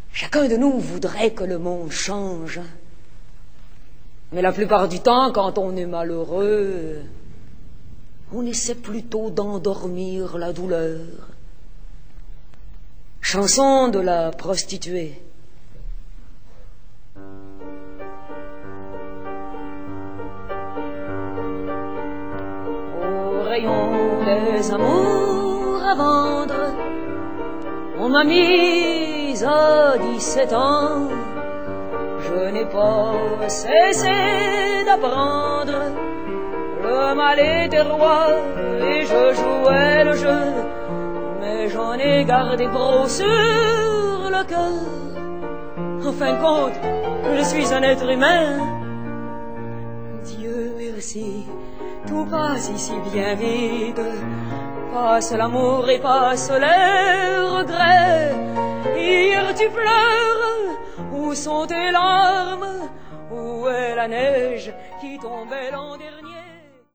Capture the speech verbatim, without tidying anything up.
Chacun de nous voudrait que le monde change. Mais la plupart du temps, quand on est malheureux, on essaie plutôt d'endormir la douleur. Chanson de la prostituée. Au rayon des amours à vendre, on m'a mise à dix-sept ans. Je n'ai pas cessé d'apprendre. Le mal était roi et je jouais le jeu, mais j'en ai gardé gros sur le cœur. En fin de compte, je suis un être humain. Dieu merci, tout passe ici bien vite. Passe l'amour et passe les regrets. Hier tu pleures, où sont tes larmes? Où est la neige qui tombait l'an dernier?